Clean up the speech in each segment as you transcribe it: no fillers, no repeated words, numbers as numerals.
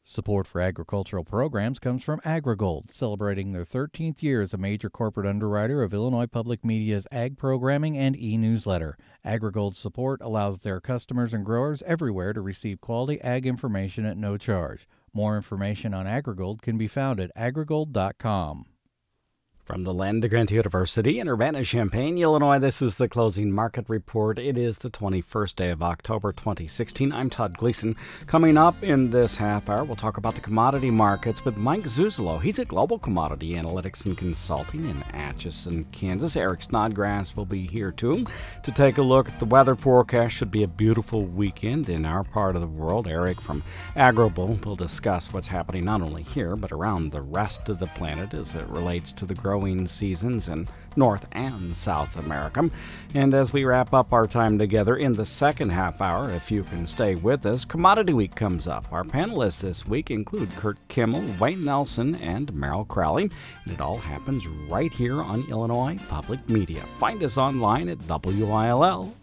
Support for agricultural programs comes from AgriGold, celebrating their 13th year as a major corporate underwriter of Illinois Public Media's ag programming and e-newsletter. AgriGold's support allows their customers and growers everywhere to receive quality ag information at no charge. More information on AgriGold can be found at agrigold.com. From the Land Grant University in Urbana-Champaign, Illinois, this is the Closing Market Report. It is the 21st day of October 2016. I'm Todd Gleason. Coming up in this half hour, we'll talk about the commodity markets with Mike Zuzolo. He's at Global Commodity Analytics and Consulting in Atchison, Kansas. Eric Snodgrass will be here too to take a look at the weather forecast. Should be a beautiful weekend in our part of the world. Eric from AgriBull will discuss what's happening not only here but around the rest of the planet as it relates to the growing seasons in North and South America. And as we wrap up our time together in the second half hour, if you can stay with us, Commodity Week comes up. Our panelists this week include Kurt Kimmel, Wayne Nelson, and Merrill Crowley. And it all happens right here on Illinois Public Media. Find us online at WILLAG.org.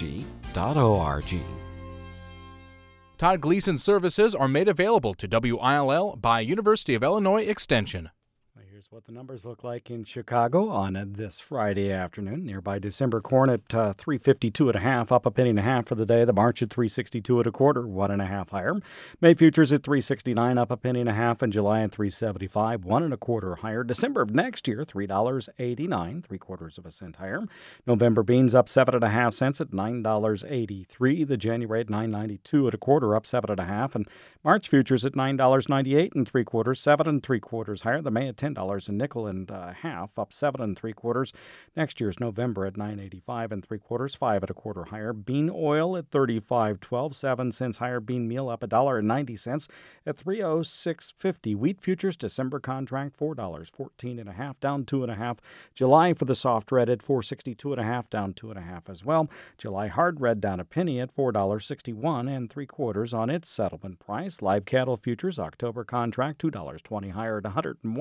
Todd Gleason services are made available to WILL by University of Illinois Extension. What the numbers look like in Chicago on this Friday afternoon. Nearby December corn at 352.5, up a penny and a half for the day. The March at 362 and a quarter, 1.5 higher. May futures at 369, up a penny and a half, and July at 375, 1.25 higher. December of next year, $3.89, 3/4 of a cent higher. November beans up 7.5 cents at $9.83. The January at 9.92 and a quarter, up 7.5, and March futures at $9.98 and 3/4, 7 3/4 higher. The May at $10 a nickel and a half, up 7 3/4. Next year's November at $9.85 and 3/4, 5 1/4 higher. Bean oil at $35.12, 7 cents higher. Bean meal up $1.90 at $306.50. Wheat futures December contract $4.14 and a half, down 2.5. July for the soft red at $4.62 and a half, down 2.5 as well. July hard red down a penny at $4.61 and 3/4 on its settlement price. Live cattle futures October contract $2.20 higher at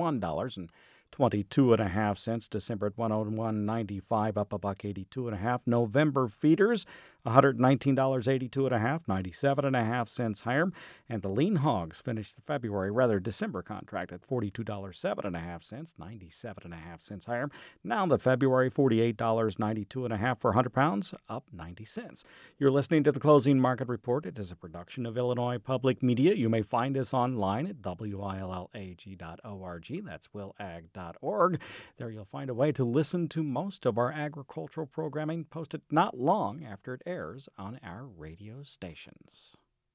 $101.22.5. December at $101.95, up $1.82.5. November feeders $119.82.5, 97.5 cents higher. And the lean hogs finished the December contract at $42.07.5, 97.5 cents higher. Now the February $48.92.5 for 100 pounds, up 90 cents. You're listening to the Closing Market Report. It is a production of Illinois Public Media. You may find us online at WILLAG.org. That's willag.org. There you'll find a way to listen to most of our agricultural programming posted not long after it airs on our radio stations.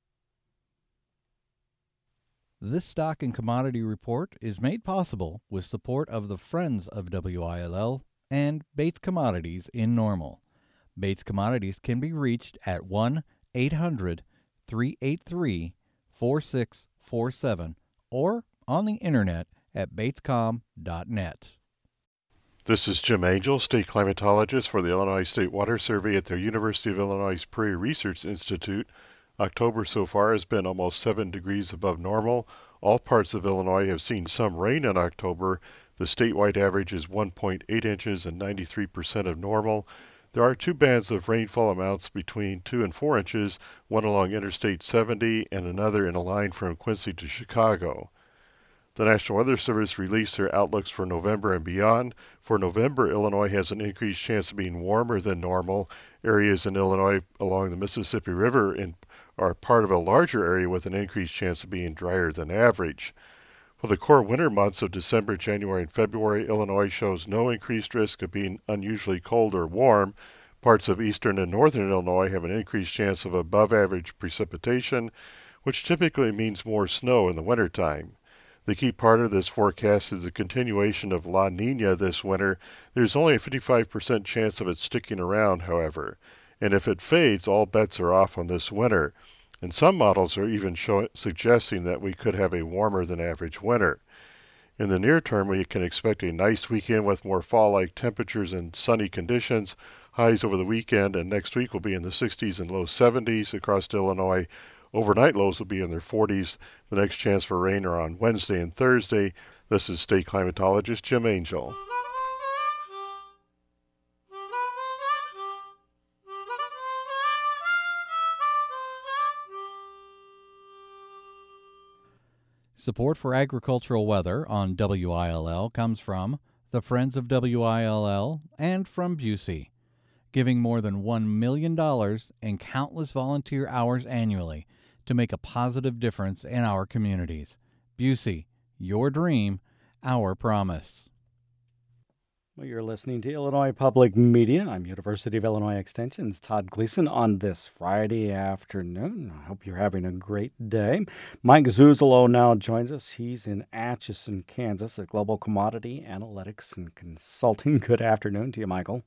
This stock and commodity report is made possible with support of the Friends of WILL and Bates Commodities in Normal. Bates Commodities can be reached at 1-800-383-4647 or on the internet at batescom.net. This is Jim Angel, state climatologist for the Illinois State Water Survey at the University of Illinois Prairie Research Institute. October so far has been almost 7 degrees above normal. All parts of Illinois have seen some rain in October. The statewide average is 1.8 inches and 93% of normal. There are 2 bands of rainfall amounts between 2 and 4 inches, one along Interstate 70 and another in a line from Quincy to Chicago. The National Weather Service released their outlooks for November and beyond. For November, Illinois has an increased chance of being warmer than normal. Areas in Illinois along the Mississippi River are part of a larger area with an increased chance of being drier than average. For the core winter months of December, January, and February, Illinois shows no increased risk of being unusually cold or warm. Parts of eastern and northern Illinois have an increased chance of above-average precipitation, which typically means more snow in the wintertime. The key part of this forecast is the continuation of La Niña this winter. There's only a 55% chance of it sticking around, however. And if it fades, all bets are off on this winter. And some models are even suggesting that we could have a warmer than average winter. In the near term, we can expect a nice weekend with more fall-like temperatures and sunny conditions. Highs over the weekend and next week will be in the 60s and low 70s across Illinois. Overnight lows will be in their 40s. The next chance for rain are on Wednesday and Thursday. This is state climatologist Jim Angel. Support for agricultural weather on WILL comes from the Friends of WILL and from Busey, giving more than $1 million in countless volunteer hours annually to make a positive difference in our communities. Busey, your dream, our promise. Well, you're listening to Illinois Public Media. I'm University of Illinois Extension's Todd Gleason on this Friday afternoon. I hope you're having a great day. Mike Zuzolo now joins us. He's in Atchison, Kansas at Global Commodity Analytics and Consulting. Good afternoon to you, Michael.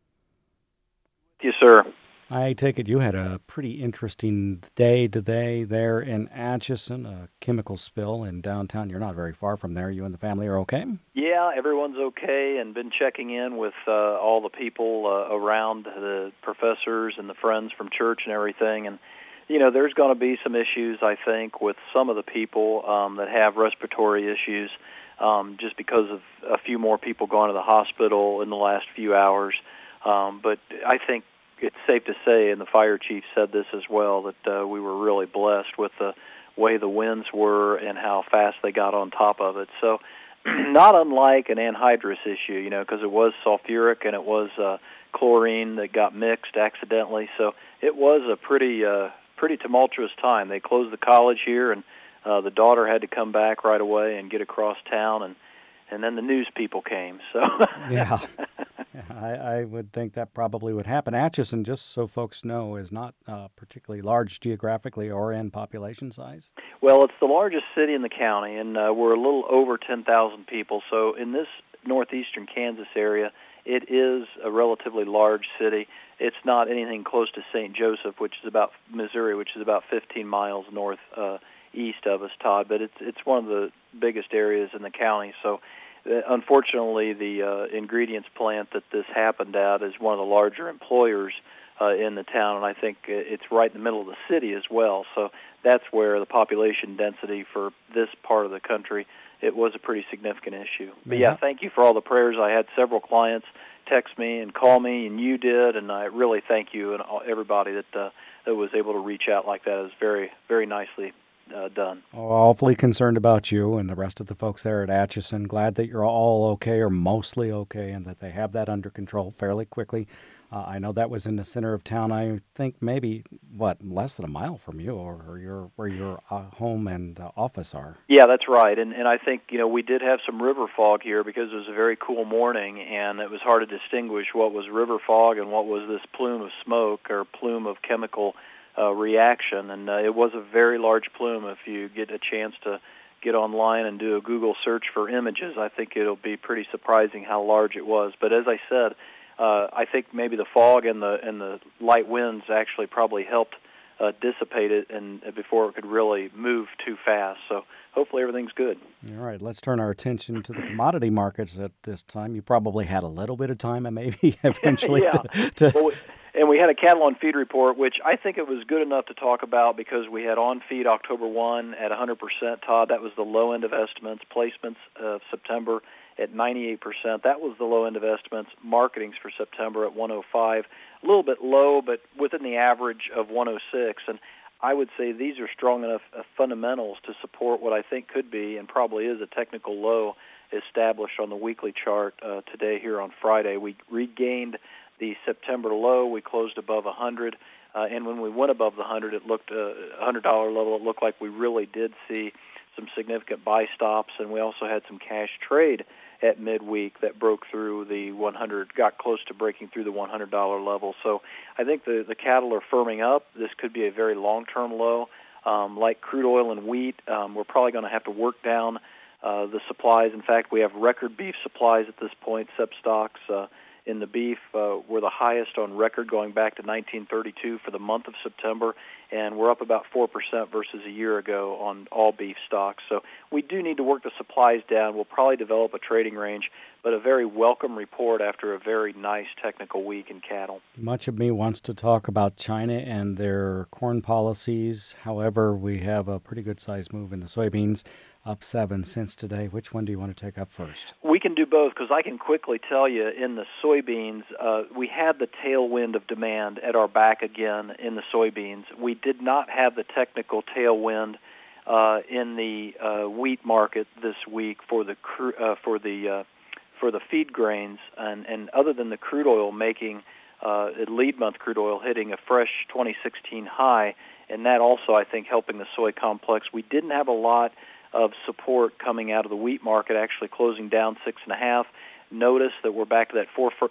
Yes, sir. I take it you had a pretty interesting day today there in Atchison, a chemical spill in downtown. You're not very far from there. You and the family are okay? Yeah, everyone's okay, and been checking in with all the people around, the professors and the friends from church and everything. And, you know, there's going to be some issues, I think, with some of the people that have respiratory issues just because of a few more people going to the hospital in the last few hours. But I think it's safe to say, and the fire chief said this as well, that we were really blessed with the way the winds were and how fast they got on top of it. So not unlike an anhydrous issue, you know, because it was sulfuric and it was chlorine that got mixed accidentally. So it was a pretty tumultuous time. They closed the college here, and the daughter had to come back right away and get across town, and then the news people came. So yeah. I would think that probably would happen. Atchison, just so folks know, is not particularly large geographically or in population size. Well, it's the largest city in the county, and we're a little over 10,000 people. So in this northeastern Kansas area, it is a relatively large city. It's not anything close to St. Joseph, which is about Missouri, which is about 15 miles north east of us, Todd. But it's one of the biggest areas in the county. So unfortunately, the ingredients plant that this happened at is one of the larger employers in the town, and I think it's right in the middle of the city as well. So that's where the population density for this part of the country, it was a pretty significant issue. But yeah, thank you for all the prayers. I had several clients text me and call me, and you did, and I really thank you and everybody that was able to reach out like that. It was very, very nicely done. Awfully concerned about you and the rest of the folks there at Atchison. Glad that you're all okay or mostly okay and that they have that under control fairly quickly. I know that was in the center of town. I think maybe, less than a mile from you or where your home and office are. Yeah, that's right. And I think, you know, we did have some river fog here because it was a very cool morning, and it was hard to distinguish what was river fog and what was this plume of smoke or plume of chemical reaction, and it was a very large plume. If you get a chance to get online and do a Google search for images, I think it'll be pretty surprising how large it was. But as I said, I think maybe the fog and the light winds actually probably helped dissipate it and before it could really move too fast. So hopefully everything's good. All right, let's turn our attention to the commodity markets at this time. You probably had a little bit of time and maybe eventually Well, and we had a cattle on feed report, which I think it was good enough to talk about because we had on feed October 1 at 100%, Todd. That was the low end of estimates. Placements of September at 98%. That was the low end of estimates. Marketings for September at 105. A little bit low, but within the average of 106. And I would say these are strong enough fundamentals to support what I think could be and probably is a technical low established on the weekly chart today here on Friday. We regained the September low. We closed above 100, and when we went above the 100, it looked $100 level. It looked like we really did see some significant buy stops, and we also had some cash trade at midweek that broke through the 100, got close to breaking through the $100 level. So I think the cattle are firming up. This could be a very long-term low. Like crude oil and wheat, we're probably going to have to work down the supplies. In fact, we have record beef supplies at this point. Sep stocks in the beef were the highest on record going back to 1932 for the month of September, and we're up about 4% versus a year ago on all beef stocks. So we do need to work the supplies down. We'll probably develop a trading range, but a very welcome report after a very nice technical week in cattle. Much of me wants to talk about China and their corn policies. However, we have a pretty good-sized move in the soybeans, up 7 cents today. Which one do you want to take up first? We can do both because I can quickly tell you in the soybeans, we had the tailwind of demand at our back again in the soybeans. We did not have the technical tailwind in the wheat market this week for the feed grains, and other than the crude oil making lead month crude oil hitting a fresh 2016 high, and that also I think helping the soy complex. We didn't have a lot of support coming out of the wheat market, actually closing down 6.5. Notice that we're back to that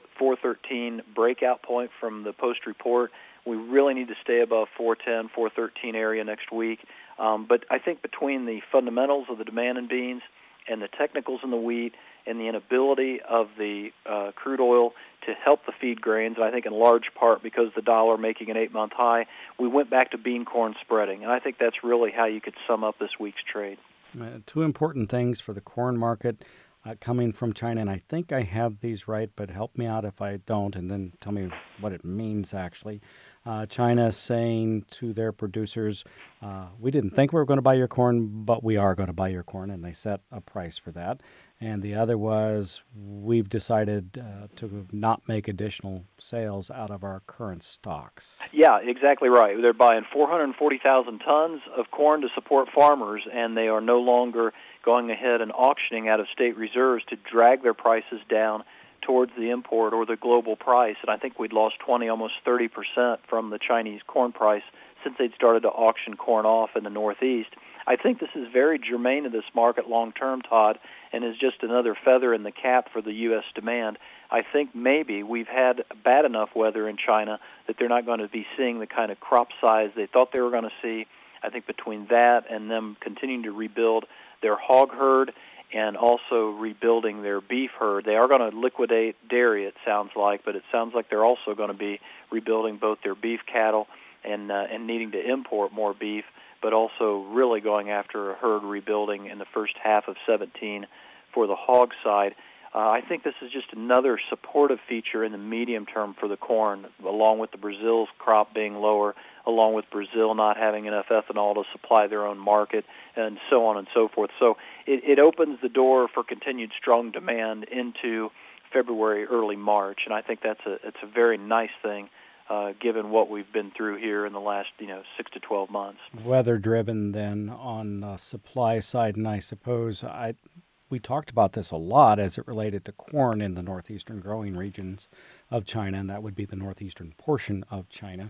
413 breakout point from the post report. We really need to stay above 410, 413 area next week. But I think between the fundamentals of the demand in beans and the technicals in the wheat and the inability of the crude oil to help the feed grains, and I think in large part because the dollar making an 8-month high, we went back to bean corn spreading. And I think that's really how you could sum up this week's trade. Two important things for the corn market coming from China, and I think I have these right, but help me out if I don't, and then tell me what it means actually. China saying to their producers, we didn't think we were going to buy your corn, but we are going to buy your corn, and they set a price for that. And the other was, we've decided to not make additional sales out of our current stocks. Yeah, exactly right. They're buying 440,000 tons of corn to support farmers, and they are no longer going ahead and auctioning out of state reserves to drag their prices down towards the import or the global price. And I think we'd lost 20, almost 30% from the Chinese corn price since they'd started to auction corn off in the Northeast. I think this is very germane to this market long term, Todd, and is just another feather in the cap for the U.S. demand. I think maybe we've had bad enough weather in China that they're not going to be seeing the kind of crop size they thought they were going to see. I think between that and them continuing to rebuild their hog herd and also rebuilding their beef herd, they are going to liquidate dairy, it sounds like, but it sounds like they're also going to be rebuilding both their beef cattle and needing to import more beef, but also really going after a herd rebuilding in the first half of 17 for the hog side. I think this is just another supportive feature in the medium term for the corn, along with the Brazil's crop being lower, along with Brazil not having enough ethanol to supply their own market, and so on and so forth. So it opens the door for continued strong demand into February, early March, and I think it's a very nice thing given what we've been through here in the last 6 to 12 months. Weather-driven then on the supply side, and I suppose we talked about this a lot as it related to corn in the northeastern growing regions of China, and that would be the northeastern portion of China,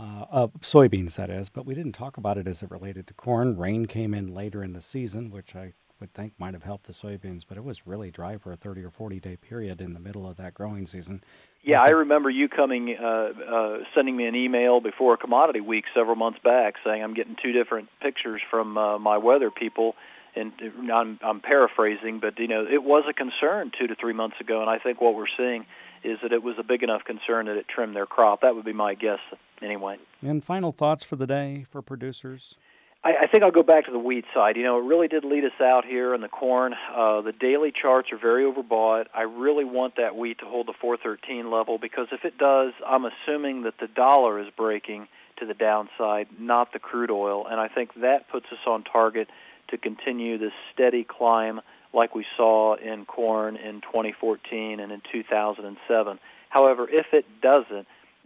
of soybeans, that is. But we didn't talk about it as it related to corn. Rain came in later in the season, which I would think might have helped the soybeans, but it was really dry for a 30 or 40-day period in the middle of that growing season. Yeah, I remember you coming, sending me an email before Commodity Week several months back saying I'm getting two different pictures from my weather people. And I'm paraphrasing, but it was a concern 2 to 3 months ago, and I think what we're seeing is that it was a big enough concern that it trimmed their crop. That would be my guess anyway. And final thoughts for the day for producers? I think I'll go back to the wheat side. It really did lead us out here in the corn. The daily charts are very overbought. I really want that wheat to hold the 413 level because if it does, I'm assuming that the dollar is breaking to the downside, not the crude oil, and I think that puts us on target to continue this steady climb like we saw in corn in 2014 and in 2007. However, if it doesn't,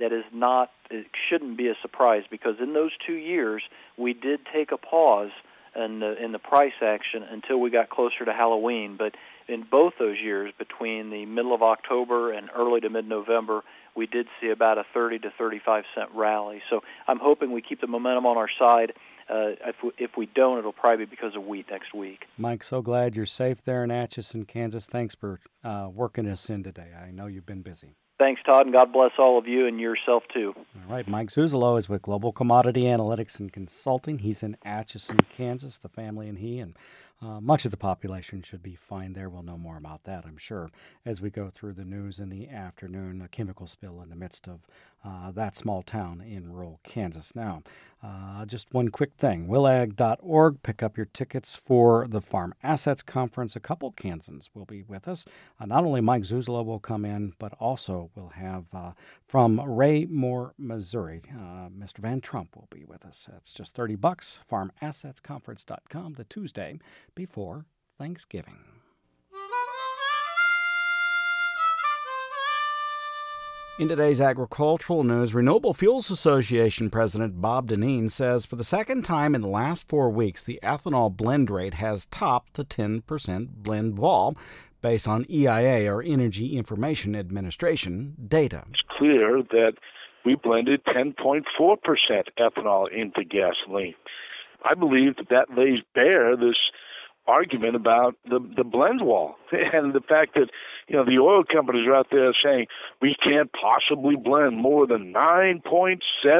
it shouldn't be a surprise because in those 2 years we did take a pause in the price action until we got closer to Halloween. But in both those years, between the middle of October and early to mid-November, we did see about a 30 to 35 cent rally. So I'm hoping we keep the momentum on our side. If we don't, it'll probably be because of wheat next week. Mike, so glad you're safe there in Atchison, Kansas. Thanks for working us in today. I know you've been busy. Thanks, Todd, and God bless all of you and yourself, too. All right, Mike Zuzolo is with Global Commodity Analytics and Consulting. He's in Atchison, Kansas, the family and he, and much of the population should be fine there. We'll know more about that, I'm sure, as we go through the news in the afternoon. A chemical spill in the midst of that small town in rural Kansas. Now, just one quick thing. willag.org. Pick up your tickets for the Farm Assets Conference. A couple Kansans will be with us. Not only Mike Zuzolo will come in, but also we'll have from Raymore, Missouri, Mr. Van Trump will be with us. It's just $30. FarmAssetsConference.com, the Tuesday before Thanksgiving. In today's agricultural news, Renewable Fuels Association President Bob Dineen says for the second time in the last 4 weeks, the ethanol blend rate has topped the 10% blend wall based on EIA, or Energy Information Administration, data. It's clear that we blended 10.4% ethanol into gasoline. I believe that lays bare this argument about the blend wall and the fact that the oil companies are out there saying we can't possibly blend more than 9.7%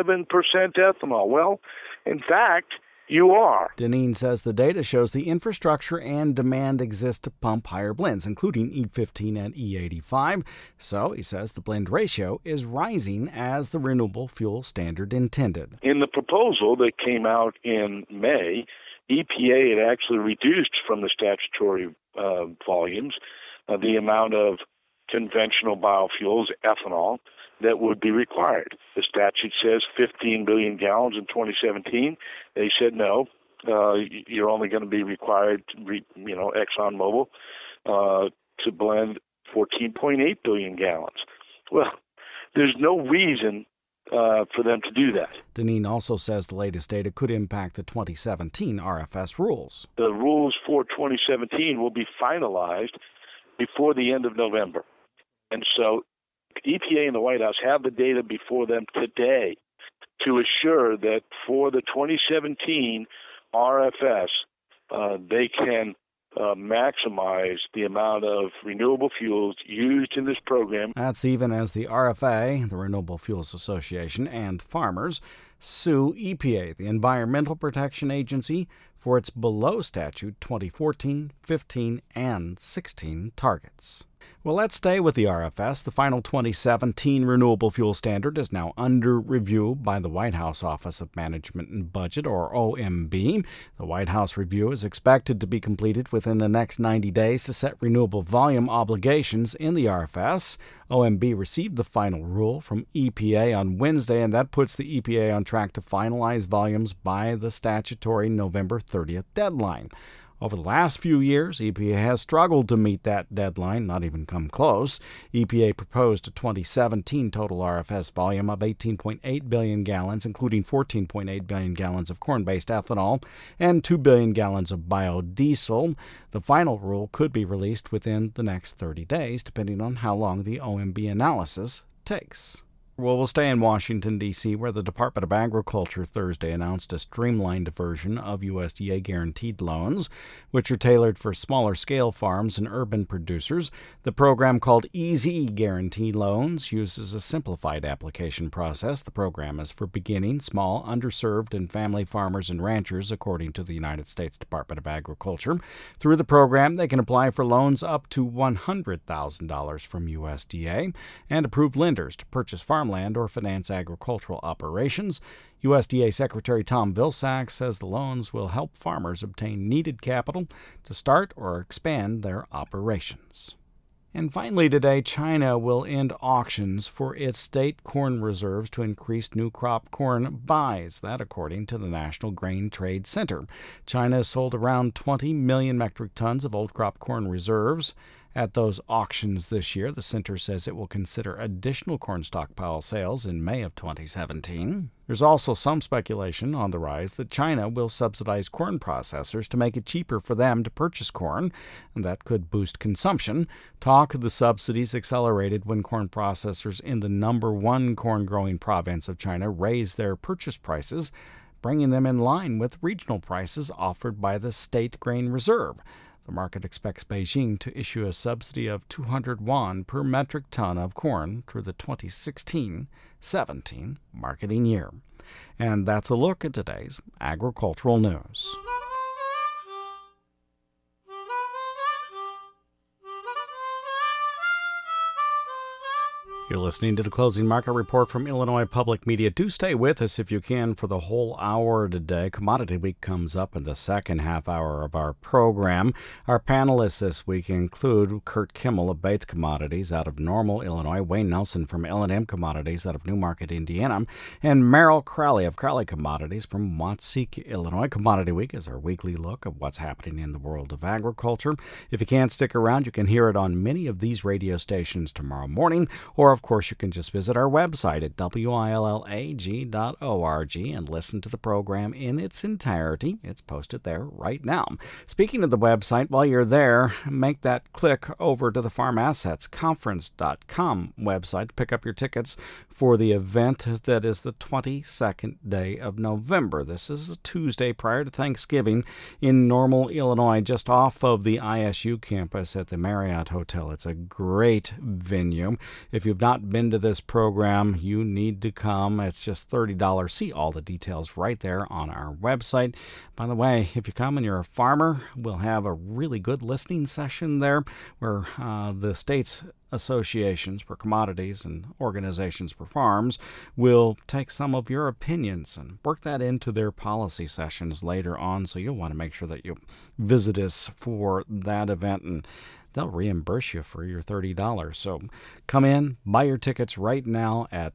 ethanol. Well, in fact, you are. Dineen says the data shows the infrastructure and demand exist to pump higher blends, including E15 and E85. So, he says the blend ratio is rising as the renewable fuel standard intended. In the proposal that came out in May, EPA had actually reduced from the statutory volumes the amount of conventional biofuels, ethanol, that would be required. The statute says 15 billion gallons in 2017. They said no, you're only going to be required, ExxonMobil, to blend 14.8 billion gallons. Well, there's no reason for them to do that. Dineen also says the latest data could impact the 2017 RFS rules. The rules for 2017 will be finalized before the end of November. And so EPA and the White House have the data before them today to assure that for the 2017 RFS, they can maximize the amount of renewable fuels used in this program. That's even as the RFA, the Renewable Fuels Association, and farmers sue EPA, the Environmental Protection Agency, for its below-statute 2014, 15, and 16 targets. Well, let's stay with the RFS. The final 2017 Renewable Fuel Standard is now under review by the White House Office of Management and Budget, or OMB. The White House review is expected to be completed within the next 90 days to set renewable volume obligations in the RFS. OMB received the final rule from EPA on Wednesday, and that puts the EPA on track to finalize volumes by the statutory November 30th deadline. Over the last few years, EPA has struggled to meet that deadline, not even come close. EPA proposed a 2017 total RFS volume of 18.8 billion gallons, including 14.8 billion gallons of corn-based ethanol and 2 billion gallons of biodiesel. The final rule could be released within the next 30 days, depending on how long the OMB analysis takes. Well, we'll stay in Washington, D.C., where the Department of Agriculture Thursday announced a streamlined version of USDA guaranteed loans, which are tailored for smaller-scale farms and urban producers. The program, called Easy Guarantee Loans, uses a simplified application process. The program is for beginning, small, underserved, and family farmers and ranchers, according to the United States Department of Agriculture. Through the program, they can apply for loans up to $100,000 from USDA and approved lenders to purchase farmland or finance agricultural operations. USDA Secretary Tom Vilsack says the loans will help farmers obtain needed capital to start or expand their operations. And finally today, China will end auctions for its state corn reserves to increase new crop corn buys. That according to the National Grain Trade Center. China has sold around 20 million metric tons of old crop corn reserves at those auctions this year. The center says it will consider additional corn stockpile sales in May of 2017. There's also some speculation on the rise that China will subsidize corn processors to make it cheaper for them to purchase corn, and that could boost consumption. Talk of the subsidies accelerated when corn processors in the number one corn-growing province of China raised their purchase prices, bringing them in line with regional prices offered by the State Grain Reserve. The market expects Beijing to issue a subsidy of 200 yuan per metric ton of corn through the 2016-17 marketing year. And that's a look at today's agricultural news. You're listening to the Closing Market Report from Illinois Public Media. Do stay with us if you can for the whole hour today. Commodity Week comes up in the second half hour of our program. Our panelists this week include Kurt Kimmel of Bates Commodities out of Normal, Illinois, Wayne Nelson from L&M Commodities out of Newmarket, Indiana, and Merrill Crowley of Crowley Commodities from Watseka, Illinois. Commodity Week is our weekly look of what's happening in the world of agriculture. If you can't stick around, you can hear it on many of these radio stations tomorrow morning, or of course, you can just visit our website at willag.org and listen to the program in its entirety. It's posted there right now. Speaking of the website, while you're there, make that click over to the farmassetsconference.com website to pick up your tickets for the event that is the 22nd day of November. This is a Tuesday prior to Thanksgiving in Normal, Illinois, just off of the ISU campus at the Marriott Hotel. It's a great venue. If you've not been to this program, you need to come. It's just $30. See all the details right there on our website. By the way, if you come and you're a farmer, we'll have a really good listening session there where the state's associations for commodities and organizations for farms will take some of your opinions and work that into their policy sessions later on. So you'll want to make sure that you visit us for that event, and they'll reimburse you for your $30. So come in, buy your tickets right now at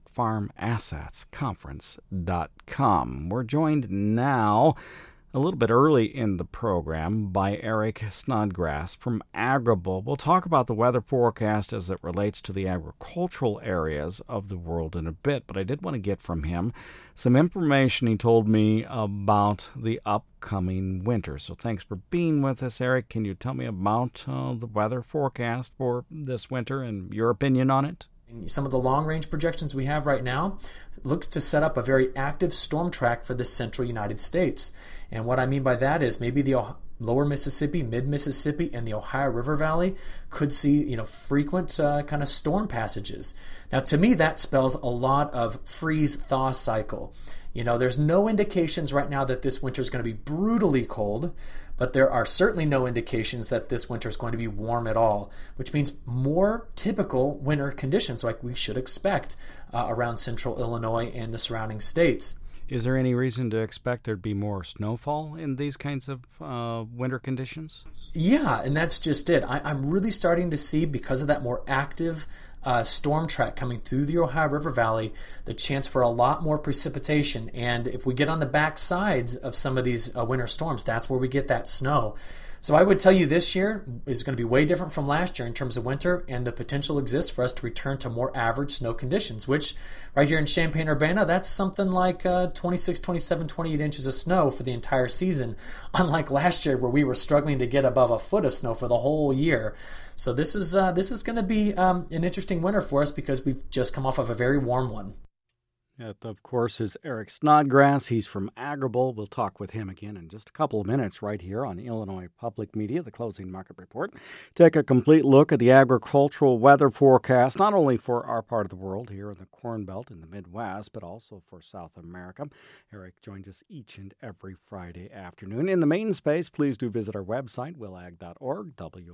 farmassetsconference.com. We're joined now a little bit early in the program by Eric Snodgrass from AgriBulb. We'll talk about the weather forecast as it relates to the agricultural areas of the world in a bit, but I did want to get from him some information he told me about the upcoming winter. So thanks for being with us, Eric. Can you tell me about the weather forecast for this winter and your opinion on it? Some of the long-range projections we have right now looks to set up a very active storm track for the central United States. And what I mean by that is maybe the lower Mississippi, mid-Mississippi, and the Ohio River Valley could see, frequent kind of storm passages. Now, to me, that spells a lot of freeze-thaw cycle. There's no indications right now that this winter is going to be brutally cold, but there are certainly no indications that this winter is going to be warm at all, which means more typical winter conditions like we should expect around central Illinois and the surrounding states. Is there any reason to expect there'd be more snowfall in these kinds of winter conditions? Yeah, and that's just it. I'm really starting to see, because of that more active storm track coming through the Ohio River Valley, the chance for a lot more precipitation. And if we get on the back sides of some of these winter storms, that's where we get that snow. So I would tell you this year is going to be way different from last year in terms of winter, and the potential exists for us to return to more average snow conditions, which right here in Champaign-Urbana, that's something like 26, 27, 28 inches of snow for the entire season, unlike last year where we were struggling to get above a foot of snow for the whole year. So this is going to be an interesting winter for us because we've just come off of a very warm one. That, of course, is Eric Snodgrass. He's from AgriBulb. We'll talk with him again in just a couple of minutes right here on Illinois Public Media, the Closing Market Report. Take a complete look at the agricultural weather forecast, not only for our part of the world here in the Corn Belt in the Midwest, but also for South America. Eric joins us each and every Friday afternoon. In the main space, please do visit our website, willag.org,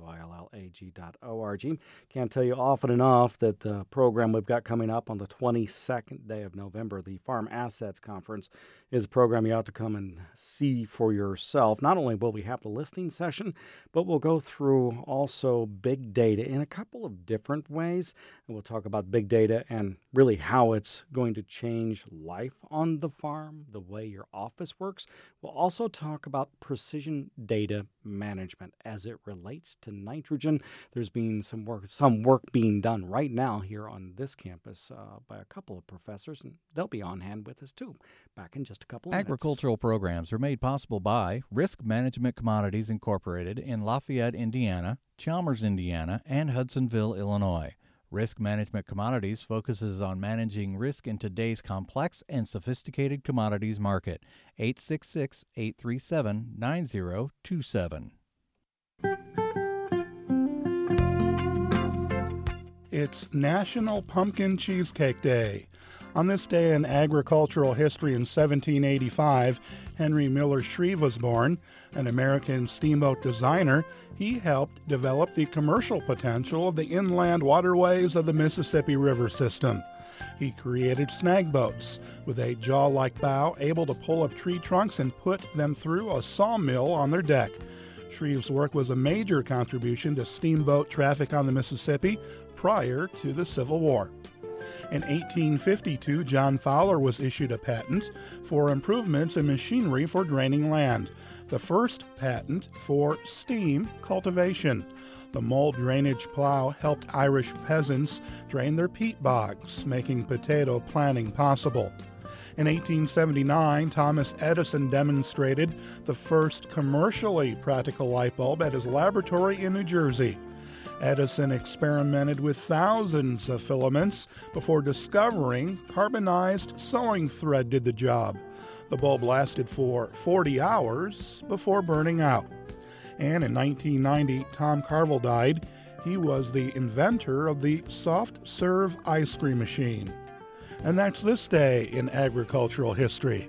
willag.org. Can't tell you often enough that the program we've got coming up on the 22nd day of November, the Farm Assets Conference, is a program you ought to come and see for yourself. Not only will we have the listening session, but we'll go through also big data in a couple of different ways. And we'll talk about big data and really how it's going to change life on the farm, the way your office works. We'll also talk about precision data management as it relates to nitrogen. There's been some work being done right now here on this campus by a couple of professors, and they'll be on hand with us too. Back in just a couple of minutes. Agricultural programs are made possible by Risk Management Commodities Incorporated in Lafayette, Indiana, Chalmers, Indiana, and Hudsonville, Illinois. Risk Management Commodities focuses on managing risk in today's complex and sophisticated commodities market. 866-837-9027. It's National Pumpkin Cheesecake Day. On this day in agricultural history in 1785, Henry Miller Shreve was born. An American steamboat designer, he helped develop the commercial potential of the inland waterways of the Mississippi River system. He created snag boats with a jaw-like bow able to pull up tree trunks and put them through a sawmill on their deck. Shreve's work was a major contribution to steamboat traffic on the Mississippi prior to the Civil War. In 1852, John Fowler was issued a patent for improvements in machinery for draining land, the first patent for steam cultivation. The mold drainage plow helped Irish peasants drain their peat bogs, making potato planting possible. In 1879, Thomas Edison demonstrated the first commercially practical light bulb at his laboratory in New Jersey. Edison experimented with thousands of filaments before discovering carbonized sewing thread did the job. The bulb lasted for 40 hours before burning out. And in 1990, Tom Carville died. He was the inventor of the soft-serve ice cream machine. And that's this day in agricultural history.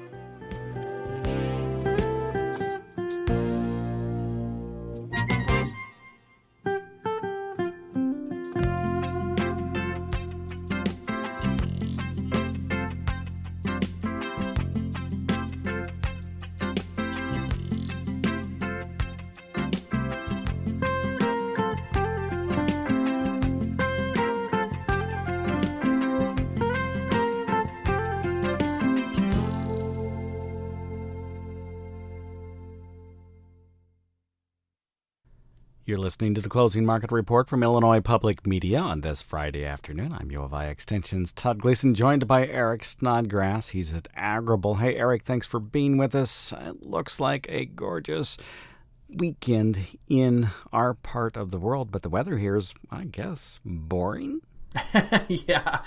You're listening to the Closing Market Report from Illinois Public Media on this Friday afternoon. I'm U of I Extension's Todd Gleason, joined by Eric Snodgrass. He's at Agrible. Hey, Eric, thanks for being with us. It looks like a gorgeous weekend in our part of the world, but the weather here is, I guess, boring. Yeah,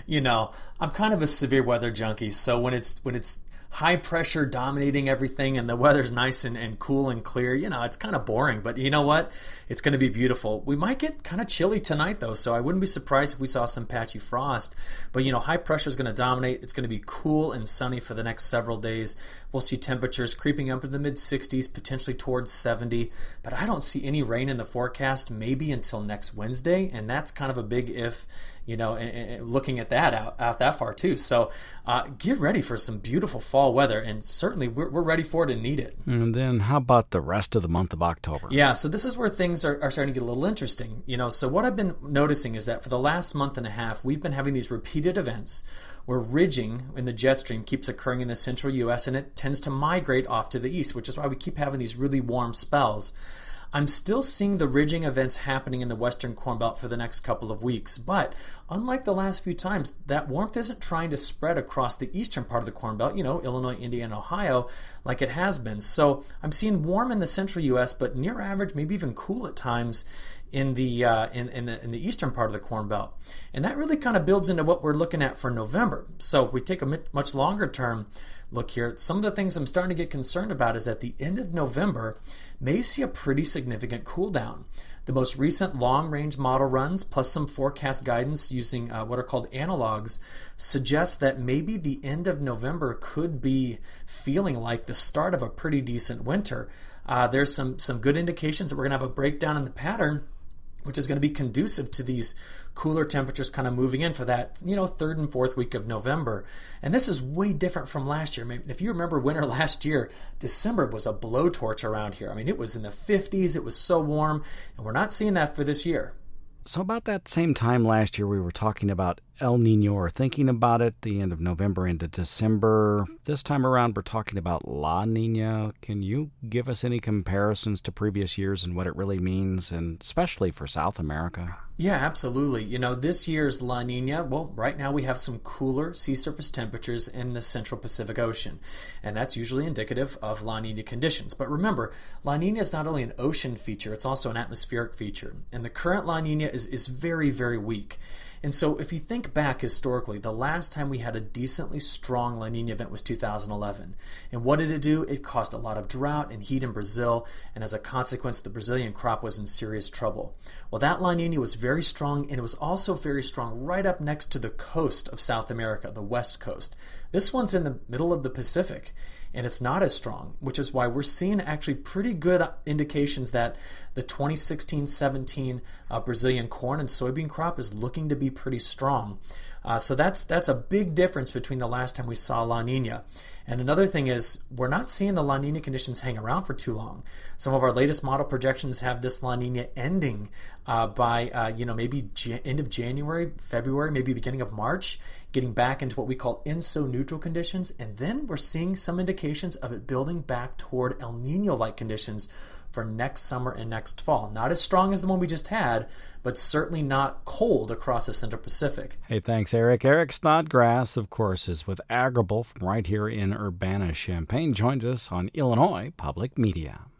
I'm kind of a severe weather junkie, so when it's high pressure dominating everything and the weather's nice and cool and clear, it's kind of boring. But you know what? It's going to be beautiful. We might get kind of chilly tonight, though, so I wouldn't be surprised if we saw some patchy frost. But, high pressure is going to dominate. It's going to be cool and sunny for the next several days. We'll see temperatures creeping up to the mid-60s, potentially towards 70. But I don't see any rain in the forecast maybe until next Wednesday, and that's kind of a big if, and looking at that out that far too. So get ready for some beautiful fall weather, and certainly we're ready for it and need it. And then how about the rest of the month of October? Yeah, so this is where things are starting to get a little interesting. So what I've been noticing is that for the last month and a half, we've been having these repeated events where ridging in the jet stream keeps occurring in the central U.S., and it tends to migrate off to the east, which is why we keep having these really warm spells. I'm still seeing the ridging events happening in the western Corn Belt for the next couple of weeks, but unlike the last few times, that warmth isn't trying to spread across the eastern part of the Corn Belt, Illinois, Indiana, Ohio, like it has been. So I'm seeing warm in the central U.S., but near average, maybe even cool at times in the eastern part of the Corn Belt. And that really kind of builds into what we're looking at for November. So if we take a much longer term look here, some of the things I'm starting to get concerned about is at the end of November may see a pretty significant cool down. The most recent long-range model runs, plus some forecast guidance using what are called analogs, suggest that maybe the end of November could be feeling like the start of a pretty decent winter. There's some good indications that we're going to have a breakdown in the pattern, which is going to be conducive to these cooler temperatures kind of moving in for that, third and fourth week of November. And this is way different from last year. If you remember winter last year, December was a blowtorch around here. It was in the 50s. It was so warm, and we're not seeing that for this year. So about that same time last year, we were talking about El Nino, or thinking about it the end of November into December. This time around, we're talking about La Nina. Can you give us any comparisons to previous years and what it really means, and especially for South America? Yeah, absolutely. This year's La Nina, well, right now we have some cooler sea surface temperatures in the central Pacific Ocean, and that's usually indicative of La Nina conditions. But remember, La Nina is not only an ocean feature, it's also an atmospheric feature, and the current La Nina is very, very weak. And so if you think back historically, the last time we had a decently strong La Nina event was 2011. And what did it do? It caused a lot of drought and heat in Brazil, and as a consequence, the Brazilian crop was in serious trouble. Well, that La Nina was very strong, and it was also very strong right up next to the coast of South America, the west coast. This one's in the middle of the Pacific, and it's not as strong, which is why we're seeing actually pretty good indications that the 2016-17 Brazilian corn and soybean crop is looking to be pretty strong. So that's a big difference between the last time we saw La Nina. And another thing is we're not seeing the La Nina conditions hang around for too long. Some of our latest model projections have this La Nina ending by maybe end of January, February, maybe beginning of March, getting back into what we call INSO neutral conditions. And then we're seeing some indications of it building back toward El Nino-like conditions for next summer and next fall. Not as strong as the one we just had, but certainly not cold across the Central Pacific. Hey, thanks, Eric. Eric Snodgrass, of course, is with Agrible from right here in Urbana-Champaign. Joins us on Illinois Public Media.